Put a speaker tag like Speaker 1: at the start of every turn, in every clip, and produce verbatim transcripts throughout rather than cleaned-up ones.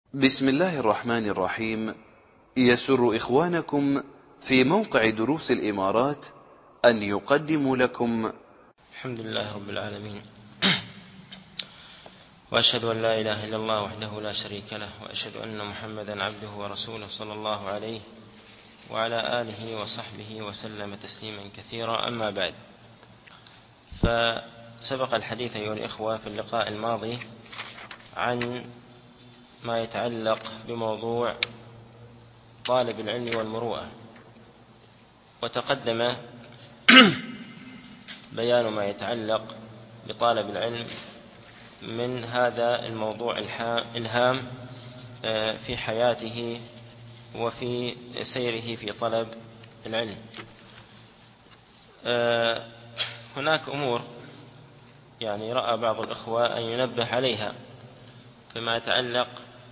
Speaker 1: بسم الله الرحمن الرحيم. يسر إخوانكم في موقع دروس الإمارات أن يقدموا لكم
Speaker 2: الحمد لله رب العالمين، وأشهد أن لا إله إلا الله وحده لا شريك له، وأشهد أن محمدا عبده ورسوله صلى الله عليه وعلى آله وصحبه وسلم تسليما كثيرا. أما بعد، فسبق الحديث أيها الإخوة في اللقاء الماضي عن ما يتعلق بموضوع طالب العلم والمروءة، وتقدم بيان ما يتعلق بطالب العلم من هذا الموضوع الهام في حياته وفي سيره في طلب العلم. هناك أمور يعني رأى بعض الإخوة أن ينبه عليها فيما يتعلق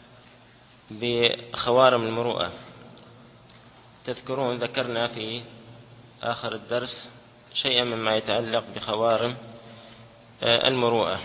Speaker 2: بخوارم المروءة. تذكرون ذكرنا في آخر الدرس شيئا مما يتعلق بخوارم المروءة،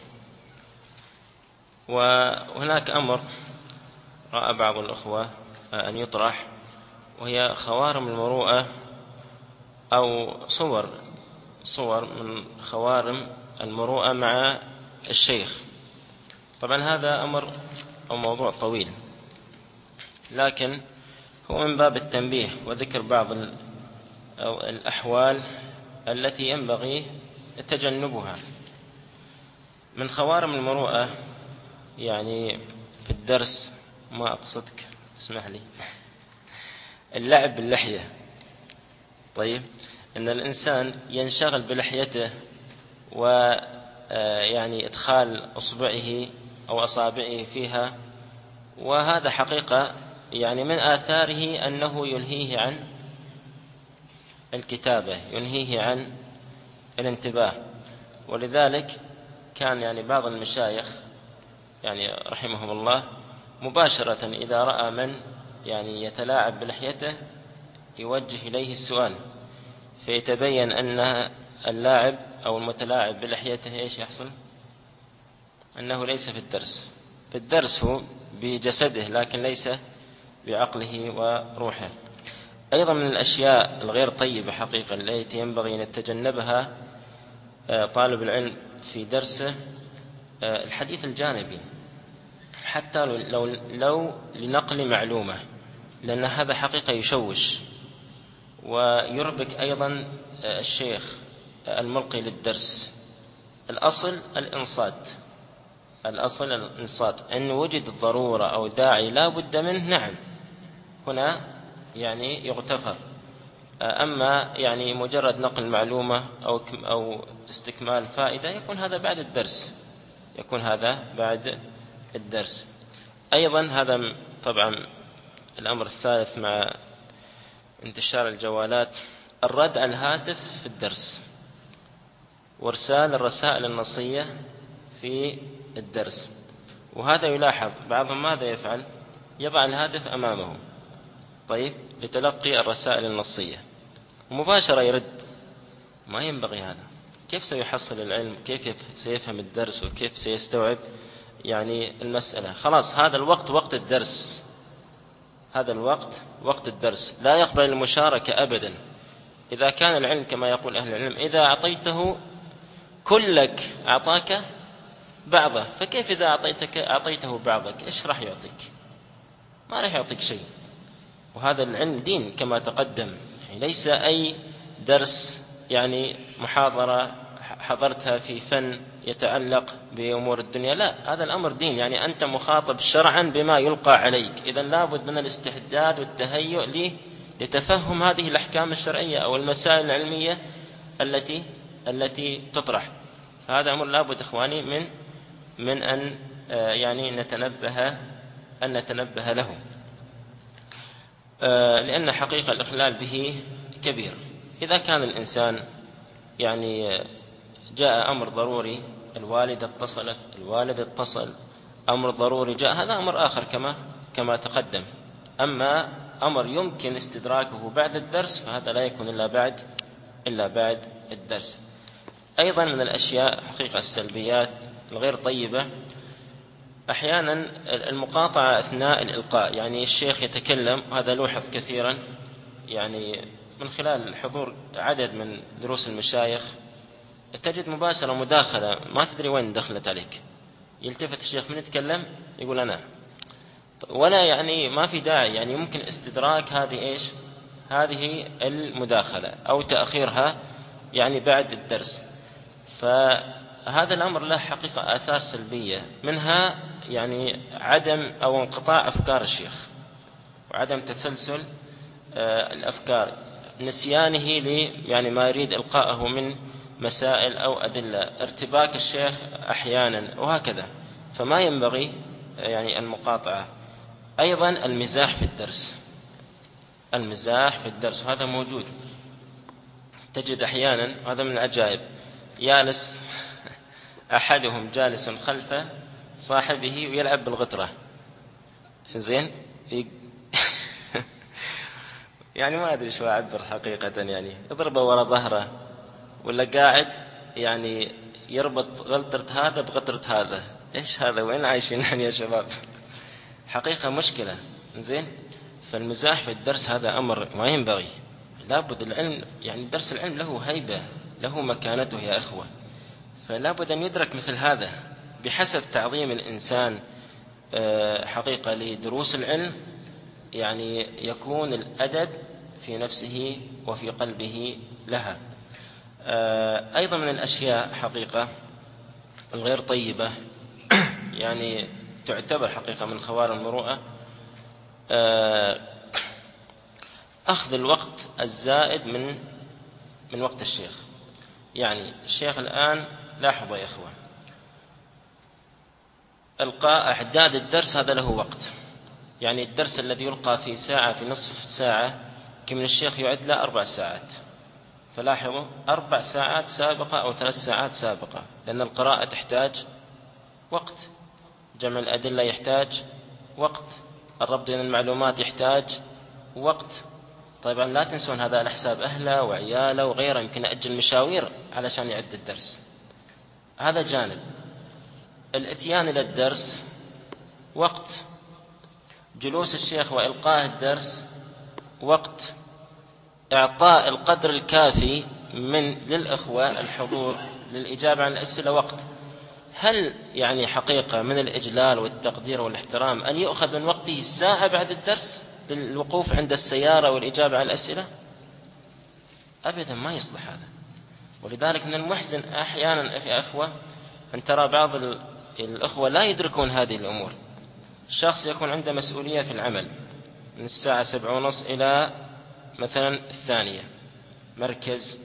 Speaker 2: وهناك أمر رأى بعض الأخوة أن يطرح، وهي خوارم المروءة أو صور صور من خوارم المروءة مع الشيخ. طبعا هذا أمر أو موضوع طويل، لكن هو من باب التنبيه وذكر بعض أو الأحوال التي ينبغي تجنبها. من خوارم المروءة يعني في الدرس، ما أقصدك اسمح لي، اللعب باللحية. طيب، أن الإنسان ينشغل بلحيته ويعني إدخال أصبعه أو أصابعه فيها، وهذا حقيقة يعني من آثاره أنه يلهيه عن الكتابة، يلهيه عن الانتباه. ولذلك كان يعني بعض المشايخ يعني رحمهم الله مباشرة إذا رأى من يعني يتلاعب بلحيته يوجه إليه السؤال، فيتبين أن اللاعب أو المتلاعب بلحيته إيش يحصل؟ أنه ليس في الدرس في الدرس هو بجسده لكن ليس بعقله وروحه. أيضا من الأشياء الغير طيبة حقيقة التي ينبغي أن يتجنبها طالب العلم في درسه الحديث الجانبي، حتى لو, لو لنقل معلومة، لأن هذا حقيقة يشوش ويربك أيضا الشيخ الملقي للدرس. الأصل الإنصات، الأصل الإنصات. إن وجد ضرورة أو داعي لا بد منه، نعم، هنا يعني يغتفر. أما يعني مجرد نقل معلومة أو أو استكمال فائدة يكون هذا بعد الدرس، يكون هذا بعد الدرس. أيضا هذا طبعا الأمر الثالث مع انتشار الجوالات، الرد على الهاتف في الدرس وارسال الرسائل النصية في الدرس. وهذا يلاحظ بعضهم ماذا يفعل؟ يضع الهاتف أمامه طيب لتلقي الرسائل النصية ومباشرة يرد. ما ينبغي هذا. كيف سيحصل العلم؟ كيف سيفهم الدرس؟ وكيف سيستوعب يعني المسألة؟ خلاص، هذا الوقت وقت الدرس، هذا الوقت وقت الدرس، لا يقبل المشاركة أبدا. إذا كان العلم كما يقول أهل العلم إذا أعطيته كلك أعطاك بعضه، فكيف إذا أعطيتك أعطيته بعضك؟ إيش راح يعطيك؟ ما راح يعطيك شيء. وهذا العلم دين كما تقدم، يعني ليس أي درس يعني محاضرة حضرتها في فن يتعلق بأمور الدنيا، لا، هذا الأمر دين، يعني أنت مخاطب شرعا بما يلقى عليك. إذا لابد من الاستعداد والتهيؤ ليه لتفهم هذه الأحكام الشرعية أو المسائل العلمية التي التي تطرح. فهذا أمر لابد إخواني من من أن يعني نتنبه أن نتنبه له، لأن حقيقة الإخلال به كبير. إذا كان الإنسان يعني جاء أمر ضروري، الوالدة اتصلت، الوالد اتصل، أمر ضروري جاء، هذا أمر آخر كما كما تقدم. أما أمر يمكن استدراكه بعد الدرس فهذا لا يكون إلا بعد إلا بعد الدرس. أيضا من الأشياء حقيقة السلبيات الغير طيبة أحيانا المقاطعة أثناء الإلقاء، يعني الشيخ يتكلم، وهذا لوحظ كثيرا يعني من خلال حضور عدد من دروس المشايخ، تجد مباشرة مداخلة ما تدري وين دخلت عليك. يلتفت الشيخ من يتكلم يقول أنا، ولا يعني ما في داعي، يعني ممكن استدراك هذه إيش هذه المداخلة أو تأخيرها يعني بعد الدرس. فهذا الأمر له حقيقة آثار سلبية، منها يعني عدم أو انقطاع أفكار الشيخ وعدم تسلسل الأفكار، نسيانه لي يعني ما يريد إلقاءه من مسائل أو أدلة، ارتباك الشيخ أحيانا وهكذا. فما ينبغي يعني المقاطعة. أيضا المزاح في الدرس، المزاح في الدرس هذا موجود، تجد أحيانا، هذا من العجائب، جالس أحدهم جالس خلف صاحبه ويلعب بالغترة، زين يعني ما أدري شو أعبر حقيقة، يعني يضربه وراء ظهره ولا قاعد يعني يربط غلطرة هذا بغترة هذا. إيش هذا؟ وين عايشين يا شباب؟ حقيقة مشكلة. زين، فالمزاح في الدرس هذا أمر ما ينبغي. لابد العلم، يعني درس العلم له هيبة، له مكانته يا أخوة، فلابد أن يدرك مثل هذا بحسب تعظيم الإنسان حقيقة لدروس العلم، يعني يكون الأدب في نفسه وفي قلبه لها. أيضا من الأشياء حقيقة الغير طيبة يعني تعتبر حقيقة من خوارم المروءة أخذ الوقت الزائد من من وقت الشيخ. يعني الشيخ الآن لاحظوا يا إخوة، إلقاء إعداد الدرس هذا له وقت، يعني الدرس الذي يلقى في ساعة في نصف ساعة كم من الشيخ يعد له أربع ساعات. فلاحظوا أربع ساعات سابقة أو ثلاث ساعات سابقة، لأن القراءة تحتاج وقت، جمع الأدلة يحتاج وقت، الربط بين المعلومات يحتاج وقت. طبعا لا تنسون هذا على حساب أهله وعياله وغيره، يمكن أجل مشاوير علشان يعد الدرس. هذا جانب. الاتيان إلى الدرس وقت، جلوس الشيخ وإلقاء الدرس وقت، إعطاء القدر الكافي من للإخوة الحضور للإجابة عن الأسئلة وقت. هل يعني حقيقة من الإجلال والتقدير والاحترام أن يؤخذ من وقته الساعة بعد الدرس للوقوف عند السيارة والإجابة عن الأسئلة؟ أبدا ما يصلح هذا. ولذلك من المحزن أحيانا يا أخوة أن ترى بعض الأخوة لا يدركون هذه الأمور. الشخص يكون عنده مسؤولية في العمل من الساعة سبعة ونص إلى مثلا الثانية، مركز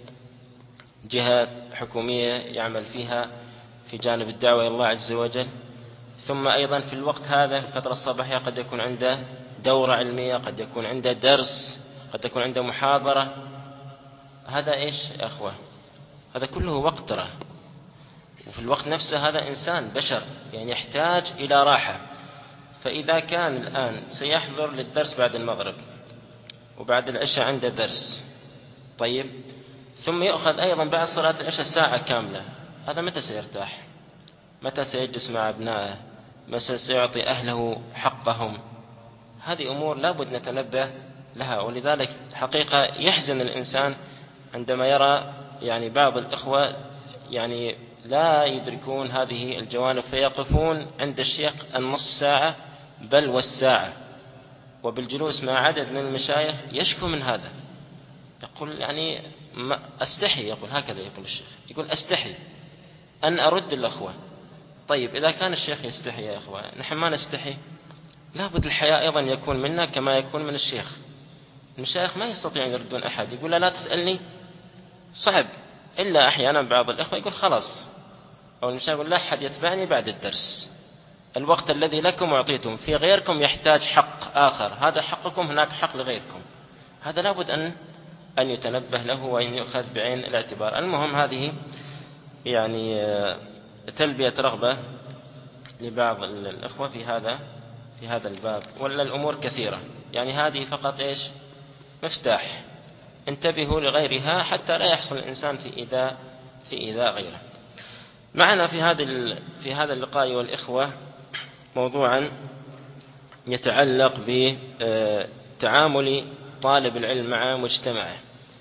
Speaker 2: جهة حكومية يعمل فيها في جانب الدعوة إلى الله عز وجل، ثم أيضا في الوقت هذا الفترة الصباحية قد يكون عنده دورة علمية، قد يكون عنده درس، قد تكون عنده محاضرة. هذا إيش يا أخوة؟ هذا كله وقت ترى، وفي الوقت نفسه هذا إنسان بشر يعني يحتاج إلى راحة. فإذا كان الآن سيحضر للدرس بعد المغرب وبعد العشاء عنده درس، طيب، ثم يأخذ أيضا بعد صلاة العشاء ساعة كاملة، هذا متى سيرتاح؟ متى سيجلس مع أبنائه؟ متى سيعطي أهله حقهم؟ هذه أمور لابد نتنبه لها. ولذلك حقيقة يحزن الإنسان عندما يرى يعني بعض الإخوة يعني لا يدركون هذه الجوانب، فيقفون عند الشيخ النصف ساعة بل والساعة، وبالجلوس مع عدد من المشايخ يشكو من هذا، يقول يعني ما أستحي، يقول هكذا، يقول الشيخ، يقول أستحي أن أرد الأخوة. طيب إذا كان الشيخ يستحي يا أخوة، نحن ما نستحي؟ لابد الحياء أيضا يكون منا كما يكون من الشيخ. المشايخ ما يستطيعون يردون أحد، يقول لا تسألني، صعب. إلا أحيانا بعض الإخوة يقول خلاص، أو المشايخ يقول لا أحد يتبعني بعد الدرس، الوقت الذي لكم أعطيتم، في غيركم يحتاج حق آخر، هذا حقكم، هناك حق لغيركم. هذا لابد أن أن يتنبه له وأن يؤخذ بعين الاعتبار. المهم هذه يعني تلبية رغبة لبعض الأخوة في هذا في هذا الباب، ولا الأمور كثيرة، يعني هذه فقط إيش مفتاح. انتبهوا لغيرها حتى لا يحصل الإنسان في إيذاء في إيذاء غيره. معنا في هذا في هذا اللقاء والإخوة موضوعا يتعلق بتعامل طالب العلم مع مجتمعه.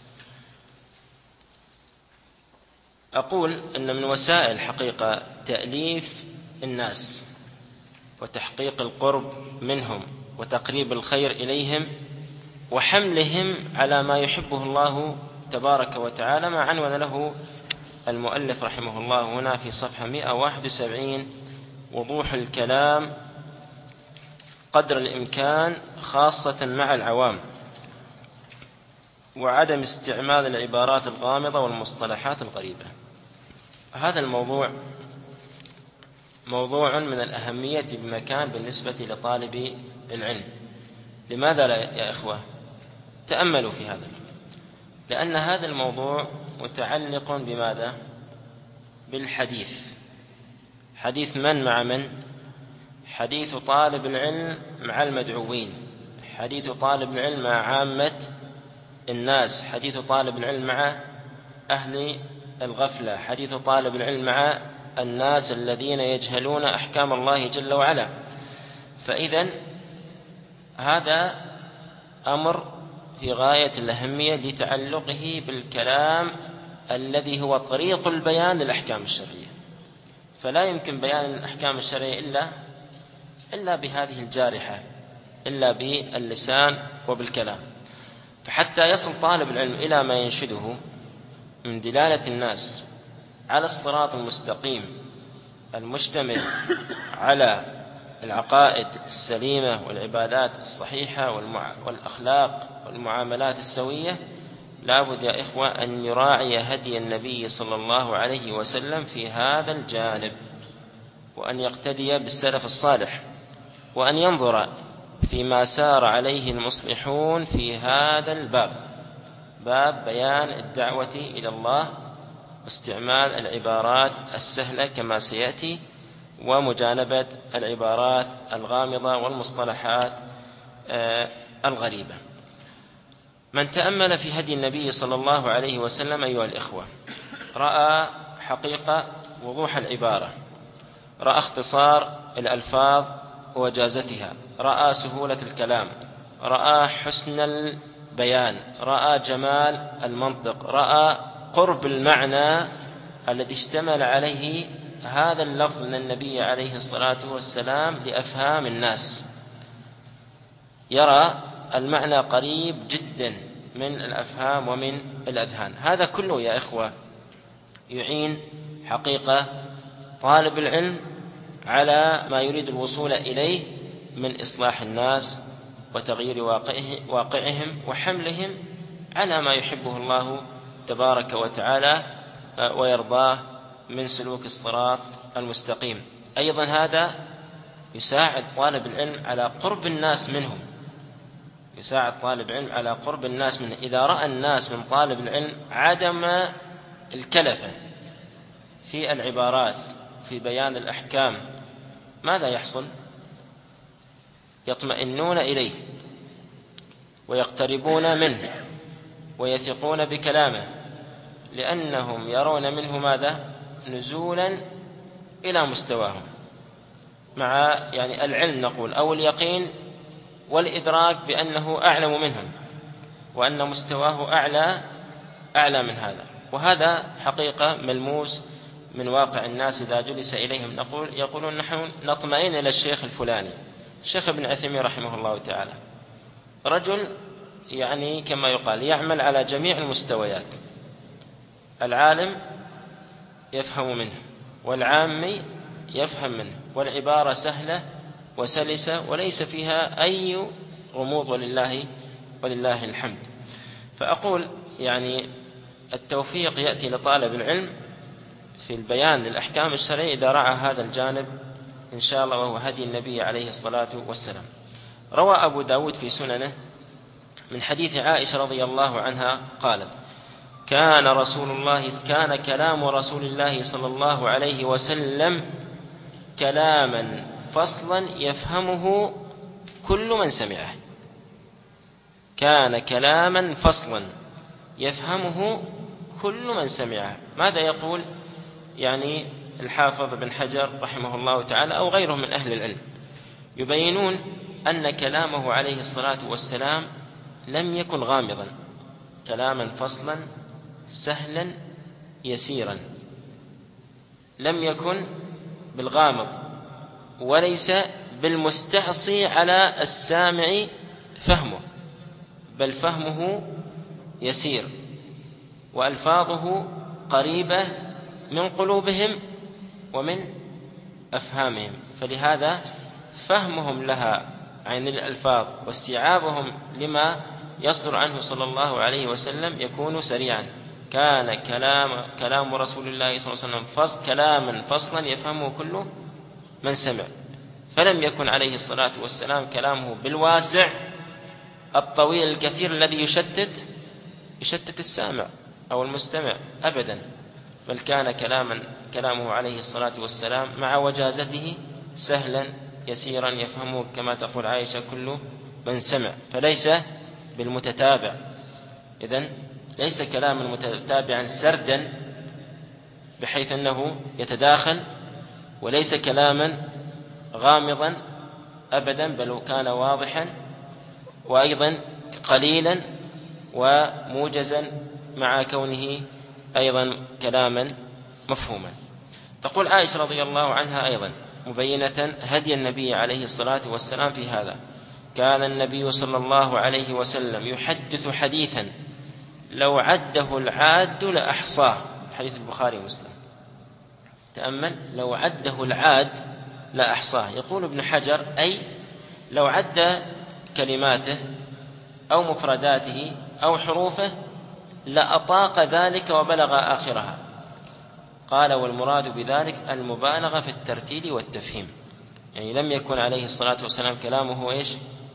Speaker 2: أقول أن من وسائل حقيقة تأليف الناس وتحقيق القرب منهم وتقريب الخير إليهم وحملهم على ما يحبه الله تبارك وتعالى ما عنون له المؤلف رحمه الله هنا في صفحة مئة وواحد وسبعين: وضوح الكلام قدر الإمكان خاصة مع العوام، وعدم استعمال العبارات الغامضة والمصطلحات الغريبة. هذا الموضوع موضوع من الأهمية بمكان بالنسبة لطالب العلم. لماذا لا يا إخوة؟ تأملوا في هذا، لأن هذا الموضوع متعلق بماذا؟ بالحديث. حديث من مع من؟ حديث طالب العلم مع المدعوين، حديث طالب العلم مع عامة الناس، حديث طالب العلم مع أهل الغفلة، حديث طالب العلم مع الناس الذين يجهلون أحكام الله جل وعلا. فإذن هذا أمر في غاية الأهمية لتعلقه بالكلام الذي هو طريق البيان للأحكام الشرعية. فلا يمكن بيان الأحكام الشرعية إلا إلا بهذه الجارحة، إلا باللسان وبالكلام. فحتى يصل طالب العلم إلى ما ينشده من دلالة الناس على الصراط المستقيم المشتمل على العقائد السليمة والعبادات الصحيحة والأخلاق والمعاملات السوية، لا بد يا إخوة أن يراعي هدي النبي صلى الله عليه وسلم في هذا الجانب، وأن يقتدي بالسلف الصالح، وأن ينظر فيما سار عليه المصلحون في هذا الباب، باب بيان الدعوة إلى الله واستعمال العبارات السهلة كما سيأتي، ومجانبة العبارات الغامضة والمصطلحات الغريبة. من تأمل في هدي النبي صلى الله عليه وسلم أيها الإخوة رأى حقيقة وضوح العبارة، رأى اختصار الألفاظ ووجازتها، رأى سهولة الكلام، رأى حسن البيان، رأى جمال المنطق، رأى قرب المعنى الذي اشتمل عليه هذا اللفظ من النبي عليه الصلاة والسلام لأفهام الناس. يرى المعنى قريب جدا من الأفهام ومن الأذهان. هذا كله يا إخوة يعين حقيقة طالب العلم على ما يريد الوصول إليه من إصلاح الناس وتغيير واقعهم وحملهم على ما يحبه الله تبارك وتعالى ويرضاه من سلوك الصراط المستقيم. أيضا هذا يساعد طالب العلم على قرب الناس منهم، يساعد طالب العلم على قرب الناس منه. إذا رأى الناس من طالب العلم عدم الكلفة في العبارات في بيان الأحكام، ماذا يحصل؟ يطمئنون إليه ويقتربون منه ويثقون بكلامه، لأنهم يرون منه ماذا؟ نزولا إلى مستواهم، مع يعني العلم نقول أو اليقين والإدراك بأنه أعلم منهم وأن مستواه أعلى أعلى من هذا. وهذا حقيقة ملموس من واقع الناس. إذا جلس إليهم نقول يقولون نحن نطمئن إلى الشيخ الفلاني، الشيخ ابن عثيمين رحمه الله تعالى، رجل يعني كما يقال يعمل على جميع المستويات، العالم يفهم منه والعامي يفهم منه، والعبارة سهلة وسلسة وليس فيها أي غموض، ولله ولله الحمد. فأقول يعني التوفيق يأتي لطالب العلم في البيان للأحكام الشرعية إذا رعى هذا الجانب إن شاء الله، وهو هدي النبي عليه الصلاة والسلام. روى أبو داود في سننه من حديث عائشة رضي الله عنها قالت: كان رسول الله كان كلام رسول الله صلى الله عليه وسلم كلاما فصلا يفهمه كل من سمعه. كان كلاما فصلا يفهمه كل من سمعه. ماذا يقول يعني الحافظ بن حجر رحمه الله تعالى أو غيره من أهل العلم؟ يبينون أن كلامه عليه الصلاة والسلام لم يكن غامضا، كلاما فصلا سهلا يسيرا، لم يكن بالغامض وليس بالمستعصي على السامع فهمه، بل فهمه يسير وألفاظه قريبة من قلوبهم ومن أفهامهم، فلهذا فهمهم لها عن الألفاظ واستيعابهم لما يصدر عنه صلى الله عليه وسلم يكون سريعا. كان كلام, كلام رسول الله صلى الله عليه وسلم فصل كلاما فصلا يفهمه كل من سمع، فلم يكن عليه الصلاة والسلام كلامه بالواسع الطويل الكثير الذي يشتت يشتت السامع أو المستمع أبدا، بل كان كلاما كلامه عليه الصلاة والسلام مع وجازته سهلا يسيرا يفهمه كما تقول عائشة كل من سمع، فليس بالمتتابع. إذن ليس كلاما متتابعا سردا بحيث أنه يتداخل، وليس كلاما غامضا أبدا، بل كان واضحا وأيضا قليلا وموجزا مع كونه أيضا كلاما مفهوما. تقول عائشة رضي الله عنها أيضا مبينة هدي النبي عليه الصلاة والسلام في هذا: كان النبي صلى الله عليه وسلم يحدث حديثا لو عده العاد لأحصاه، حديث البخاري ومسلم. تأمل: لو عده العاد لأحصاه. يقول ابن حجر: أي لو عد كلماته أو مفرداته أو حروفه لأطاق ذلك وبلغ آخرها. قال: والمراد بذلك المبالغة في الترتيل والتفهيم، يعني لم يكن عليه الصلاة والسلام كلامه إيش؟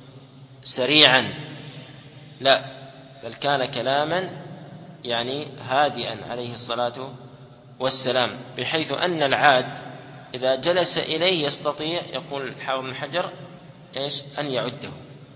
Speaker 2: سريعا، لا، بل كان كلاما يعني هادئا عليه الصلاة والسلام، بحيث أن العاد إذا جلس إليه يستطيع، يقول الحافظ بن حجر، إيش؟ أن يعده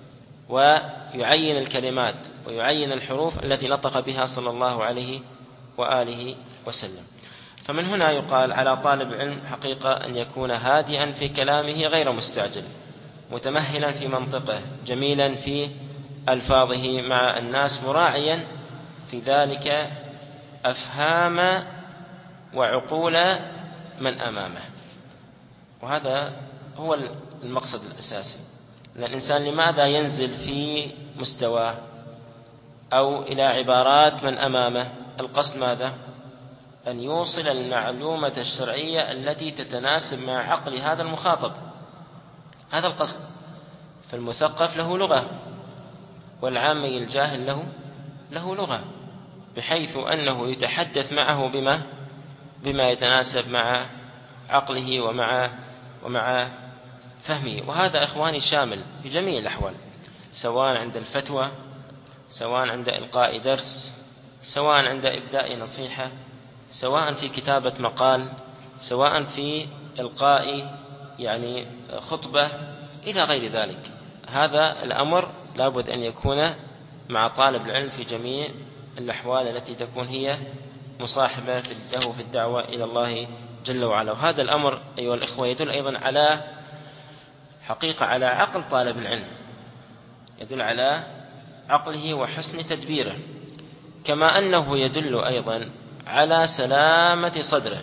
Speaker 2: ويعين الكلمات ويعين الحروف التي نطق بها صلى الله عليه وآله وسلم. فمن هنا يقال على طالب العلم حقيقة أن يكون هادئا في كلامه غير مستعجل، متمهلا في منطقه، جميلا في ألفاظه مع الناس، مراعيا في ذلك أفهام وعقول من أمامه. وهذا هو المقصد الأساسي. الإنسان لماذا ينزل في مستواه أو إلى عبارات من أمامه؟ القصد ماذا؟ أن يوصل المعلومة الشرعية التي تتناسب مع عقل هذا المخاطب، هذا القصد. فالمثقف له لغة، والعامي الجاهل له له لغة، بحيث أنه يتحدث معه بما بما يتناسب مع عقله ومع ومع فهمه. وهذا إخواني شامل في جميع الأحوال، سواء عند الفتوى، سواء عند إلقاء درس، سواء عند إبداء نصيحة، سواء في كتابة مقال، سواء في إلقاء يعني خطبة إلى غير ذلك. هذا الأمر لابد أن يكون مع طالب العلم في جميع الأحوال التي تكون هي مصاحبة له في الدعوة إلى الله جل وعلا. وهذا الأمر أيها الإخوة يدل أيضا على حقيقة على عقل طالب العلم، يدل على عقله وحسن تدبيره، كما أنه يدل أيضا على سلامة صدره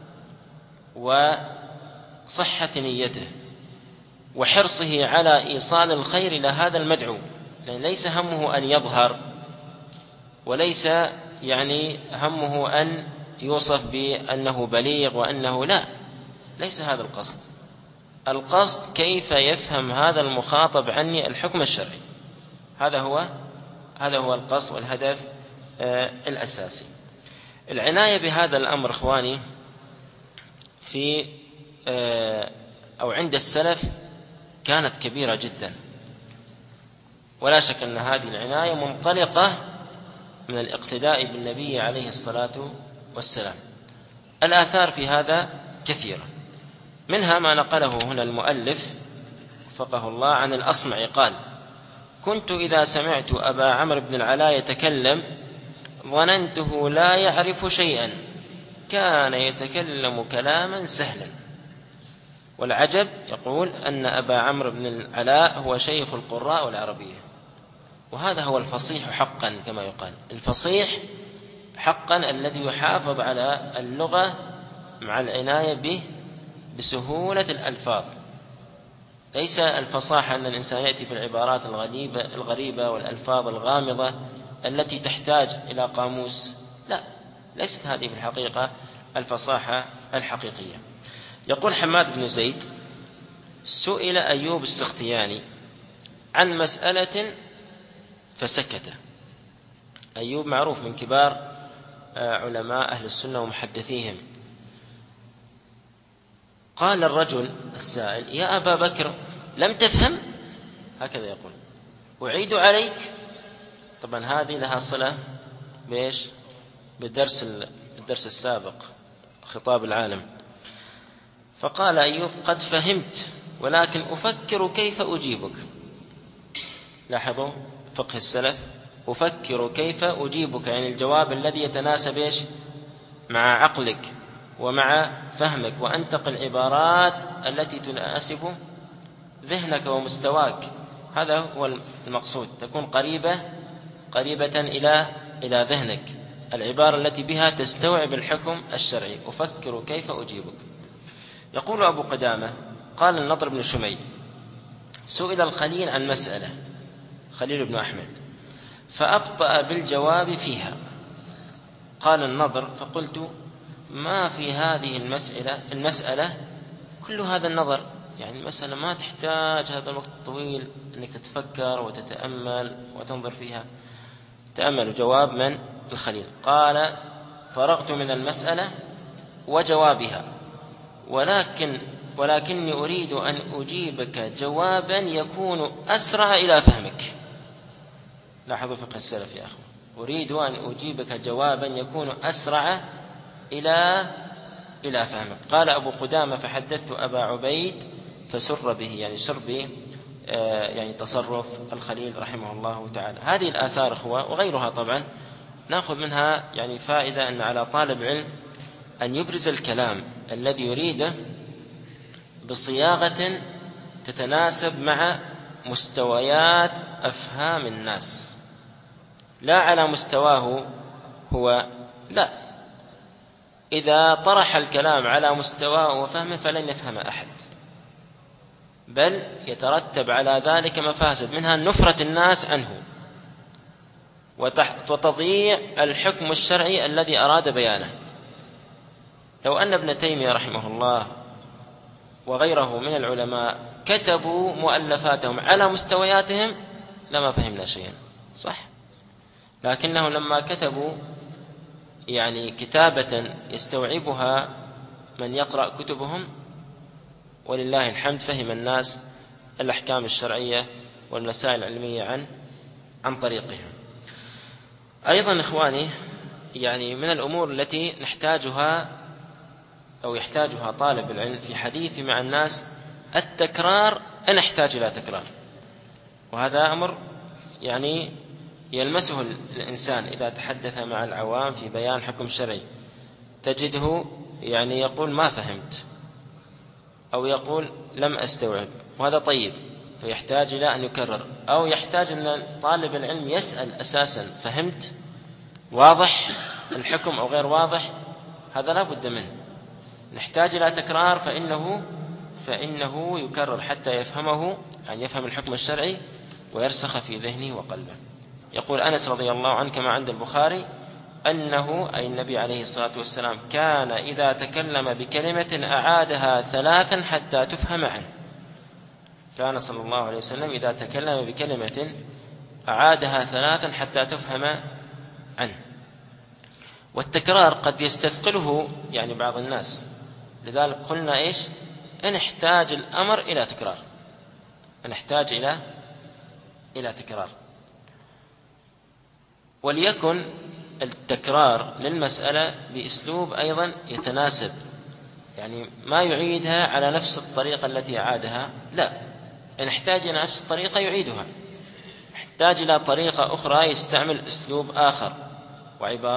Speaker 2: وصحة نيته وحرصه على إيصال الخير إلى هذا المدعو، لأن ليس همه أن يظهر، وليس يعني همه أن يوصف بأنه بليغ وأنه لا، ليس هذا القصد. القصد كيف يفهم هذا المخاطب عني الحكم الشرعي، هذا هو هذا هو القصد والهدف آه الأساسي. العناية بهذا الأمر إخواني في آه أو عند السلف كانت كبيرة جدا، ولا شك أن هذه العناية منطلقة من الاقتداء بالنبي عليه الصلاة والسلام. الآثار في هذا كثيرة، منها ما نقله هنا المؤلف وفقه الله عن الأصمعي قال: كنت إذا سمعت أبا عمرو بن العلاء يتكلم ظننته لا يعرف شيئا، كان يتكلم كلاما سهلا. والعجب يقول أن أبا عمرو بن العلاء هو شيخ القراء والعربية، وهذا هو الفصيح حقا كما يقال. الفصيح حقا الذي يحافظ على اللغة مع العناية به بسهولة الألفاظ، ليس الفصاحة أن الإنسان يأتي بالعبارات الغريبة, الغريبة والألفاظ الغامضة التي تحتاج إلى قاموس، لا، ليست هذه في الحقيقة الفصاحة الحقيقية. يقول حماد بن زيد: سئل أيوب السختياني عن مسألة فسكت. أيوب معروف من كبار علماء أهل السنة ومحدثيهم. قال الرجل السائل: يا أبا بكر لم تفهم؟ هكذا يقول: أعيد عليك. طبعا هذه لها صلة بإيش؟ بالدرس الدرس السابق، خطاب العالم. فقال أيوب: قد فهمت ولكن أفكر كيف أجيبك. لاحظوا فقه السلف: أفكر كيف أجيبك، يعني الجواب الذي يتناسب إيش؟ مع عقلك ومع فهمك، وأنتقل العبارات التي تناسب ذهنك ومستواك. هذا هو المقصود، تكون قريبة قريبة إلى إلى ذهنك، العبارة التي بها تستوعب الحكم الشرعي. أفكر كيف أجيبك. يقول أبو قدامة: قال النضر بن شميل: سئل الخليل عن مسألة، خليل بن أحمد، فأبطأ بالجواب فيها. قال النضر: فقلت: ما في هذه المسألة المسألة كل هذا النظر، يعني المسألة ما تحتاج هذا الوقت الطويل أنك تتفكر وتتأمل وتنظر فيها. تأملوا جواب من؟ الخليل. قال: فرغت من المسألة وجوابها، ولكن ولكني أريد أن أجيبك جوابا يكون أسرع إلى فهمك. لاحظوا فقه السلف يا أخوة: أريد أن أجيبك جوابا يكون أسرع إلى إلى فهمك. قال أبو قدامة: فحدثت أبا عبيد فسر به، يعني سر به يعني تصرف الخليل رحمه الله تعالى. هذه الآثار أخوة وغيرها طبعا نأخذ منها يعني فائدة أن على طالب علم أن يبرز الكلام الذي يريده بصياغة تتناسب مع مستويات أفهام الناس، لا على مستواه هو، لا، إذا طرح الكلام على مستواه وفهمه فلن يفهم أحد، بل يترتب على ذلك مفاسد، منها نفرة الناس عنه وتضييع الحكم الشرعي الذي أراد بيانه. لو أن ابن تيمية رحمه الله وغيره من العلماء كتبوا مؤلفاتهم على مستوياتهم لما فهمنا شيئا، صح؟ لكنهم لما كتبوا يعني كتابة يستوعبها من يقرأ كتبهم ولله الحمد فهم الناس الأحكام الشرعية والمسائل العلمية عن عن طريقهم. أيضا إخواني، يعني من الأمور التي نحتاجها أو يحتاجها طالب العلم في حديث مع الناس التكرار، أن نحتاج إلى تكرار، وهذا أمر يعني يلمسه الإنسان إذا تحدث مع العوام في بيان حكم شرعي، تجده يعني يقول ما فهمت أو يقول لم أستوعب، وهذا طيب، فيحتاج إلى أن يكرر، أو يحتاج أن طالب العلم يسأل أساسا فهمت؟ واضح الحكم أو غير واضح؟ هذا لا بد منه، نحتاج إلى تكرار، فإنه فإنه يكرر حتى يفهمه، يعني يفهم الحكم الشرعي ويرسخ في ذهنه وقلبه. يقول أنس رضي الله عنه كما عند البخاري أنه أي النبي عليه الصلاة والسلام كان إذا تكلم بكلمة أعادها ثلاثا حتى تفهم عنه. كان صلى الله عليه وسلم إذا تكلم بكلمة أعادها ثلاثا حتى تفهم عنه. والتكرار قد يستثقله يعني بعض الناس، لذلك قلنا إيش؟ أن نحتاج الأمر إلى تكرار، أن نحتاج إلى إلى تكرار. وليكن التكرار للمسألة بأسلوب أيضا يتناسب، يعني ما يعيدها على نفس الطريقة التي أعادها، لا، نحتاج إلى نفس الطريقة يعيدها، نحتاج إلى طريقة أخرى يستعمل أسلوب آخر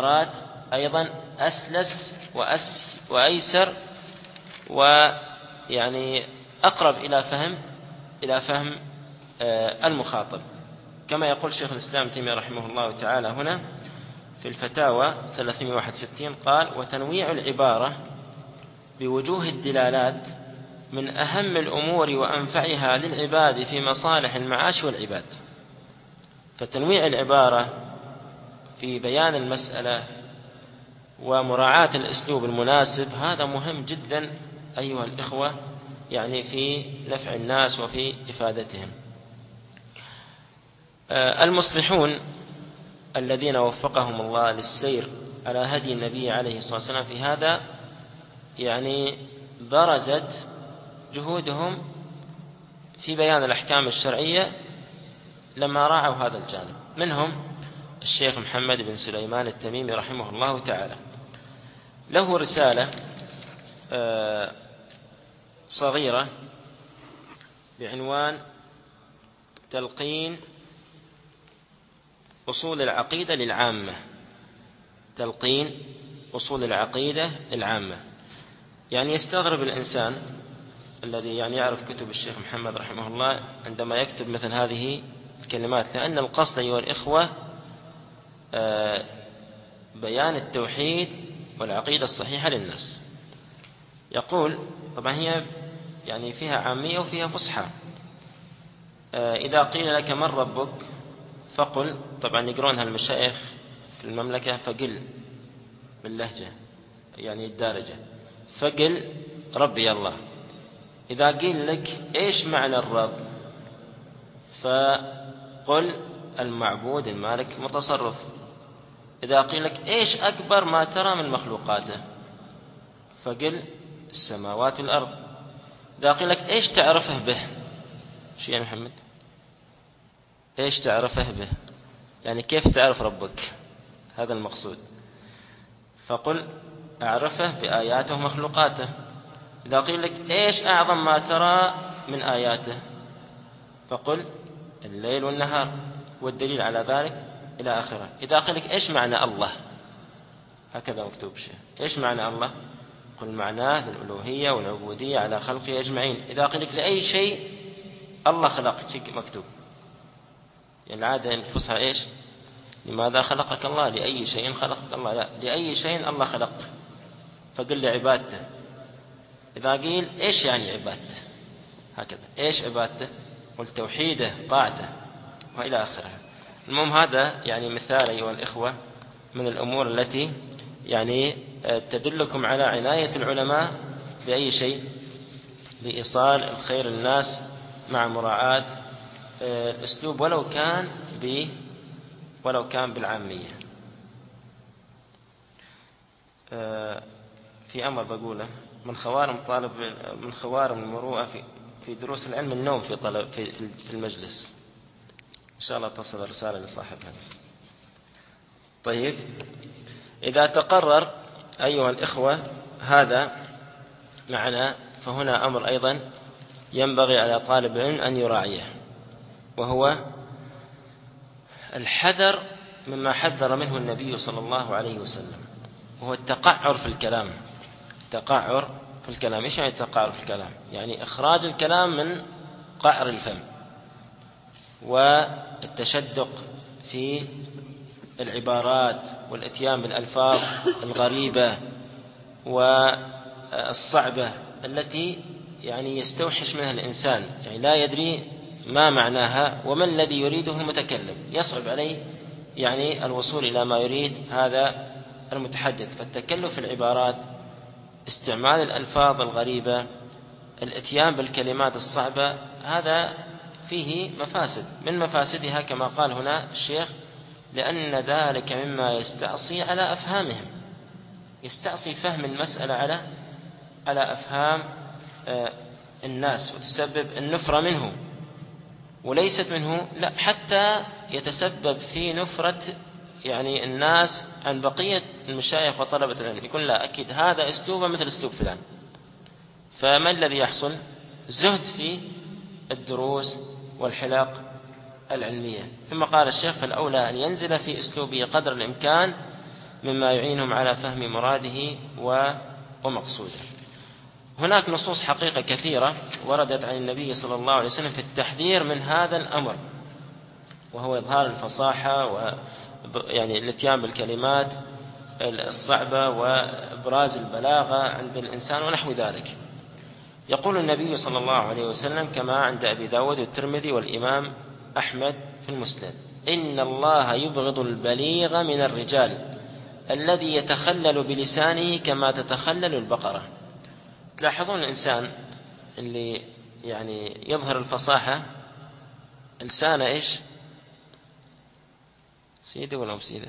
Speaker 2: وعبارات أيضا أسلس وأس وأيسر يعني أقرب إلى فهم إلى فهم المخاطب، كما يقول شيخ الإسلام ابن تيمية رحمه الله تعالى هنا في الفتاوى ثلاثمائة وواحد وستين قال: وتنويع العبارة بوجوه الدلالات من أهم الأمور وأنفعها للعباد في مصالح المعاش والعباد. فتنويع العبارة في بيان المسألة ومراعاة الأسلوب المناسب هذا مهم جدا أيها الإخوة، يعني في نفع الناس وفي إفادتهم. المصلحون الذين وفقهم الله للسير على هدي النبي عليه الصلاة والسلام في هذا يعني برزت جهودهم في بيان الأحكام الشرعية لما راعوا هذا الجانب. منهم الشيخ محمد بن سليمان التميمي رحمه الله تعالى، له رسالة صغيرة بعنوان تلقين أصول العقيدة للعامة. تلقين أصول العقيدة للعامة، يعني يستغرب الإنسان الذي يعني يعرف كتب الشيخ محمد رحمه الله عندما يكتب مثل هذه الكلمات، لأن القصد أيها الإخوة بيان التوحيد والعقيدة الصحيحة للناس. يقول طبعا هي يعني فيها عامية وفيها فصحى. إذا قيل لك من ربك فقل، طبعا يقرونها المشايخ في المملكة، فقل باللهجة يعني الدارجة، فقل ربي الله. إذا قيل لك إيش معنى الرب فقل المعبود المالك المتصرف. إذا قيل لك إيش أكبر ما ترى من مخلوقاته فقل السماوات والأرض. إذا قيل لك إيش تعرفه به، شو يعني محمد؟ إيش تعرفه به يعني كيف تعرف ربك، هذا المقصود. فقل أعرفه بآياته ومخلوقاته. إذا قيل لك إيش أعظم ما ترى من آياته فقل الليل والنهار والدليل على ذلك إلى آخره. إذا قيل لك إيش معنى الله، هكذا مكتوب شيء، إيش معنى الله، قل معناه الألوهية والعبودية على خلقه أجمعين. إذا قيل لك لأي شيء الله خلق، شيء مكتوب. يعني العادة الفصحى إيش، لماذا خلقك الله، لأي شيء خلقك الله، لا، لأي شيء الله خلق فقل لعبادته. إذا قيل إيش يعني عبادته، هكذا إيش عبادته، قل توحيده طاعته وإلى آخره. المهم هذا يعني مثال أيها الإخوة من الأمور التي يعني تدلكم على عناية العلماء بأي شيء، بإيصال الخير للناس مع مراعاة الأسلوب ولو كان ب ولو كان بالعامية. في أمر بقوله، من خوارم طالب من خوارم المروءة في في دروس العلم النوم في طلب في في المجلس. إن شاء الله تصل الرسالة لصاحبها. طيب، إذا تقرر أيها الإخوة هذا معنا، فهنا أمر أيضا ينبغي على طالب العلم أن يراعيه، وهو الحذر مما حذر منه النبي صلى الله عليه وسلم، وهو التقعر في الكلام. التقعر في الكلام، إيش يعني التقعر في الكلام؟ يعني إخراج الكلام من قعر الفم، والتشدق في العبارات، والاتيان بالألفاظ الغريبة والصعبة التي يعني يستوحش منها الإنسان، يعني لا يدري ما معناها وما الذي يريده المتكلم، يصعب عليه يعني الوصول إلى ما يريد هذا المتحدث. فالتكلف في العبارات، استعمال الألفاظ الغريبة، الاتيان بالكلمات الصعبة، هذا فيه مفاسد. من مفاسدها كما قال هنا الشيخ: لأن ذلك مما يستعصي على أفهامهم، يستعصي فهم المسألة على على أفهام الناس، وتسبب النفرة منه، وليست منه لا، حتى يتسبب في نفرة يعني الناس عن بقية المشايخ وطلبة العلم. يقول لا، أكيد هذا أسلوبه مثل أسلوب فلان. فما الذي يحصل؟ زهد في الدروس والحلق العلمية. ثم قال الشيخ: فالأولى أن ينزل في أسلوبه قدر الإمكان، مما يعينهم على فهم مراده ومقصوده. هناك نصوص حقيقة كثيرة وردت عن النبي صلى الله عليه وسلم في التحذير من هذا الأمر، وهو إظهار الفصاحة و يعني الاتيان بالكلمات الصعبة وإبراز البلاغة عند الإنسان ونحو ذلك. يقول النبي صلى الله عليه وسلم كما عند أبي داود والترمذي والإمام أحمد في المسند: إن الله يبغض البليغ من الرجال الذي يتخلل بلسانه كما تتخلل البقرة. تلاحظون الإنسان اللي يعني يظهر الفصاحة لسانه إيش؟ سيدة ولا مسيدة؟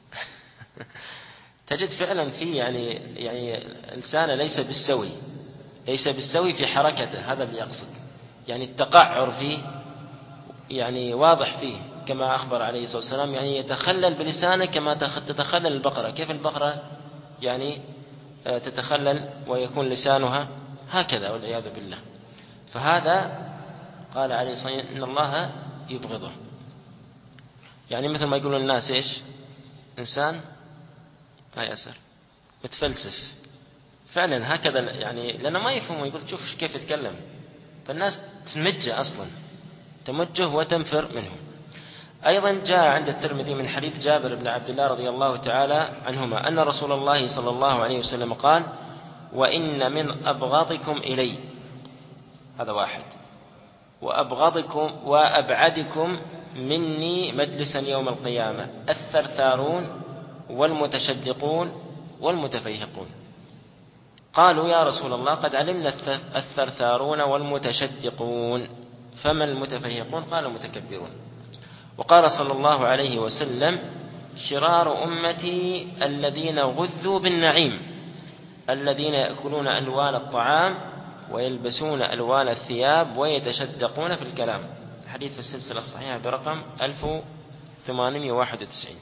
Speaker 2: تجد فعلا فيه يعني يعني لسانه ليس بالسوي، ليس بالسوي في حركته، هذا اللي يقصد، يعني التقعر فيه يعني واضح فيه، كما أخبر عليه الصلاة والسلام يعني يتخلل بلسانه كما تتخلل البقرة. كيف البقرة يعني تتخلل ويكون لسانها هكذا والعياذ بالله؟ فهذا قال عليه الصلاة والسلام إن الله يبغضه، يعني مثل ما يقولون الناس إيش؟ إنسان ما يأسر متفلسف، فعلا هكذا يعني، لأنه ما يفهم ويقول شوف كيف يتكلم، فالناس تمجه أصلا، تمجه وتنفر منه. أيضا جاء عند الترمذي من حديث جابر بن عبد الله رضي الله تعالى عنهما أن رسول الله صلى الله عليه وسلم قال: وإن من أبغضكم إلي، هذا واحد، وأبغضكم وأبعدكم مني مجلسا يوم القيامة الثرثارون والمتشدقون والمتفيهقون. قالوا يا رسول الله قد علمنا الثرثارون والمتشدقون، فما المتفيهقون؟ قال المتكبرون. وقال صلى الله عليه وسلم: شرار أمتي الذين غذوا بالنعيم، الذين يأكلون ألوان الطعام ويلبسون ألوان الثياب ويتشدقون في الكلام. الحديث في السلسلة الصحيحة برقم ألف وثمانمائة وواحد وتسعين.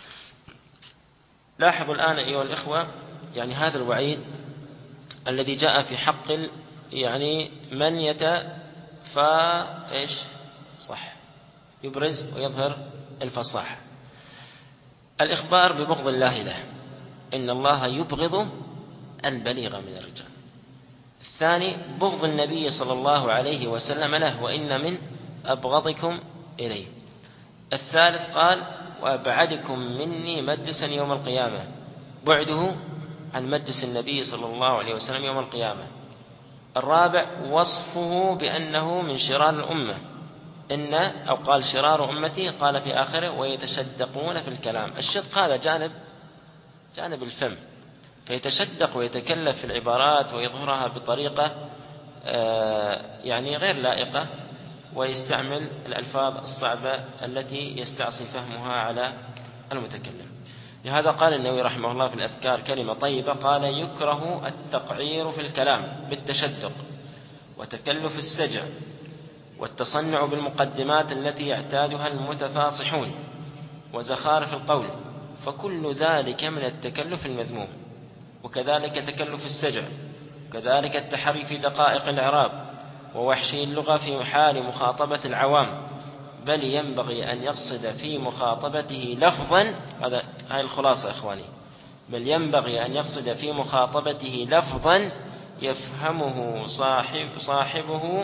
Speaker 2: لاحظوا الآن أيها الإخوة يعني هذا الوعيد الذي جاء في حق يعني من يتفا إيش صح يبرز ويظهر الفصاحة. الإخبار ببغض الله له، إن الله يبغض البليغ من الرجال. الثاني بغض النبي صلى الله عليه وسلم له، وإن من أبغضكم إليه. الثالث قال: وأبعدكم مني مجلسا يوم القيامة، بعده عن مجلس النبي صلى الله عليه وسلم يوم القيامة. الرابع وصفه بأنه من شرار الأمة، إن أو قال شرار أمتي، قال في آخره ويتشدقون في الكلام. الشدق هذا جانب جانب الفم، فيتشدق ويتكلف في العبارات ويظهرها بطريقة يعني غير لائقة، ويستعمل الألفاظ الصعبة التي يستعصي فهمها على المتكلم. لهذا قال النووي رحمه الله في الأذكار كلمة طيبة، قال: يكره التقعير في الكلام بالتشدق وتكلف السجع والتصنع بالمقدمات التي يعتادها المتفاصحون وزخارف القول، فكل ذلك من التكلف المذموم. وكذلك تكلف السجع، وكذلك التحري في دقائق الإعراب ووحشي اللغة في حال مخاطبة العوام، بل ينبغي أن يقصد في مخاطبته لفظا، هذا هاي الخلاصة إخواني، بل ينبغي أن يقصد في مخاطبته لفظا يفهمه صاحب صاحبه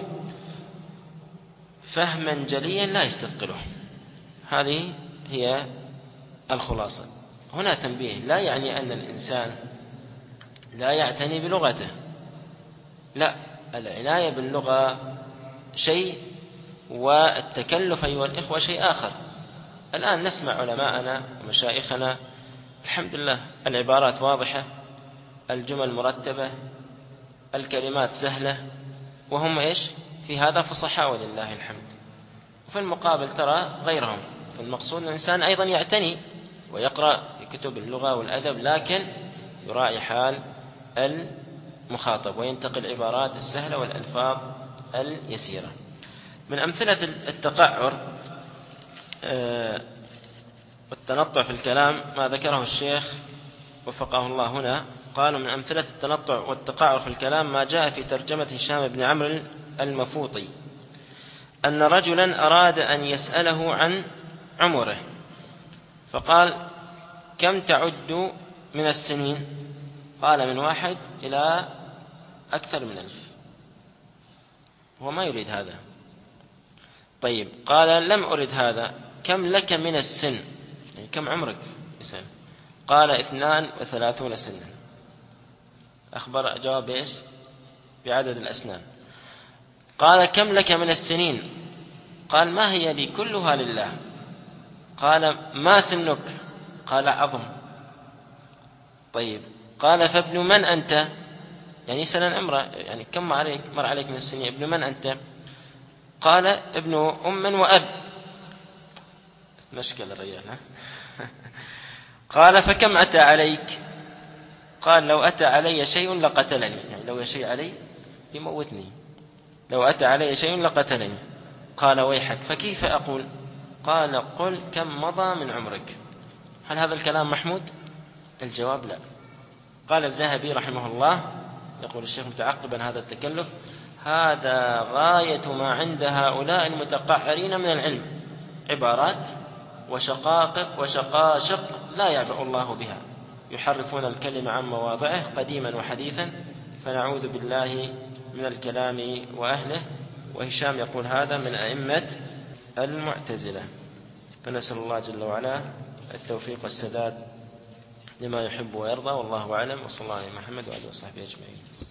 Speaker 2: فهما جليا لا يستثقله. هذه هي الخلاصة. هنا تنبيه، لا يعني أن الإنسان لا يعتني بلغته، لا، العناية باللغة شيء والتكلف أيها الإخوة شيء آخر. الآن نسمع علماءنا ومشايخنا الحمد لله العبارات واضحة، الجمل مرتبة، الكلمات سهلة، وهم إيش في هذا فصحاء ولله الحمد. وفي المقابل ترى غيرهم، فالمقصود الإنسان أيضا يعتني ويقرأ في كتب اللغة والأدب، لكن يراعي حال المخاطب وينتقل العبارات السهلة والألفاظ اليسيرة. من أمثلة التقعر والتنطع في الكلام ما ذكره الشيخ وفقه الله هنا، قالوا من أمثلة التنطع والتقعر في الكلام ما جاء في ترجمة هشام بن عمرو المفوطي، أن رجلا أراد أن يسأله عن عمره، فقال: كم تعد من السنين؟ قال: من واحد إلى أكثر من ألف، هو ما يريد هذا. طيب قال لم أرد هذا، كم لك من السن، يعني كم عمرك بسن؟ قال اثنان وثلاثون سنة. أخبر جواب إيش؟ بعدد الأسنان. قال كم لك من السنين؟ قال ما هي لي كلها لله. قال ما سنك؟ قال عظم. طيب قال فابن من أنت؟ يعني سنة عمره، يعني كم مر عليك, مر عليك من السنين؟ ابن من أنت؟ قال ابن أم وأب. مشكلة الرجال. قال فكم أتى عليك؟ قال لو أتى علي شيء لقتلني، يعني لو شيء علي يموتني، لو أتى علي شيء لقتلني. قال ويحك فكيف أقول؟ قال قل كم مضى من عمرك. هل هذا الكلام محمود؟ الجواب لا. قال الذهبي رحمه الله، يقول الشيخ متعقبا هذا التكلف: هذا غاية ما عند هؤلاء المتقعرين من العلم، عبارات وشقاقق وشقاشق لا يعبأ الله بها، يحرفون الكلمة عن مواضعه قديما وحديثا، فنعوذ بالله من الكلام وأهله. وهشام يقول هذا من أئمة المعتزلة. فنسأل الله جل وعلا التوفيق والسداد لما يحب ويرضى، والله أعلم، وصلى الله على محمد وعلى آله وصحبه أجمعين.